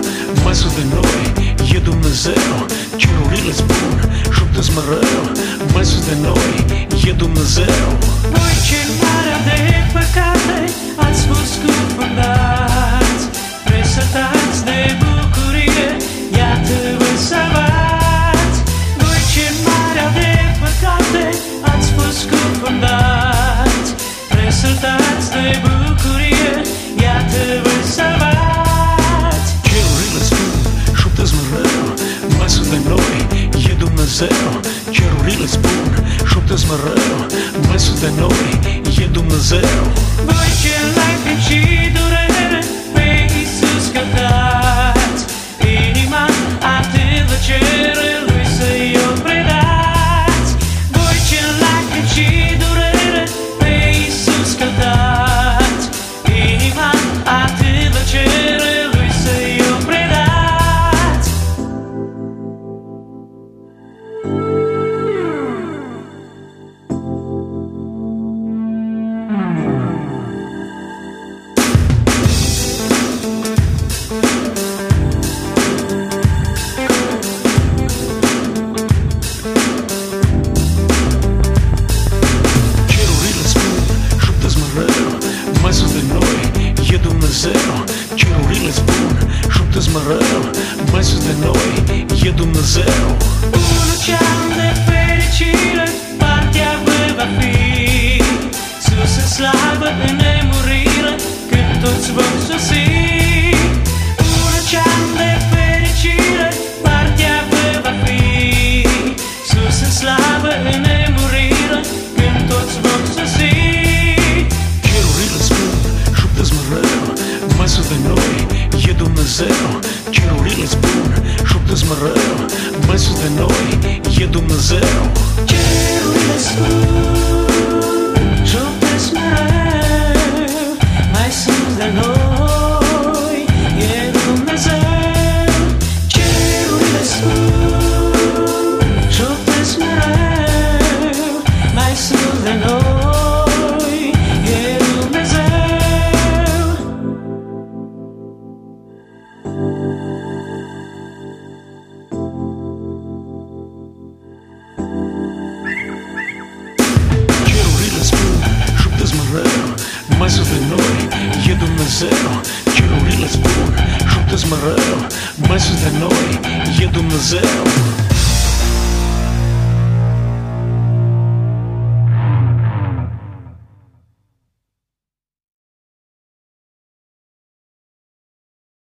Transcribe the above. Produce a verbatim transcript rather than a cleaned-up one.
mai sus de noi e Dumnezeu. Cerurile spun șoptă-ți mereu, mai sus de noi e Dumnezeu. Voi cei mari de păcate ați fost cufundați, presătați de bucurie, iată-vă salvați. Voi cei mari de păcate ați fost cufundați, presătați de bucurie, iată-vă salvați. Cerurile spun șoptă-ți mereu, mai sus de noi e Dumnezeu. Cerurile spun șoptă-ți mereu, mai sus de noi e Dumnezeu. Voi ce lacrimi și durere pe Iisus căutați, inima atât vă cere Lui să-i o predați. Voi ce lacrimi și durere pe Iisus căutați, inima atât vă cere Lui să-i o predați. Mai sus de noi e Dumnezeu. Cerurile spun șoptă-ți mereu, mai sus de noi e Dumnezeu. Un ocean de fericire partea vă va fi, sus în slavă, în nemurire, când toți vom sosi. Un ocean de fericire partea vă va fi, sus în slavă, în nemurire, când toți vom sosi. Mai sus de noi e Dumnezeu. Cerurile spun șoptă-ți mereu, mai sus de noi e Dumnezeu. Cerurile spun șoptă-ți mereu, mai sus de noi e Dumnezeu. Cerurile spun șoptă-ți mereu, mai sus de noi e Dumnezeu. Mai sus de noi e Dumnezeu. Cerurile spun șoptă-ți mereu, mai sus de noi e Dumnezeu.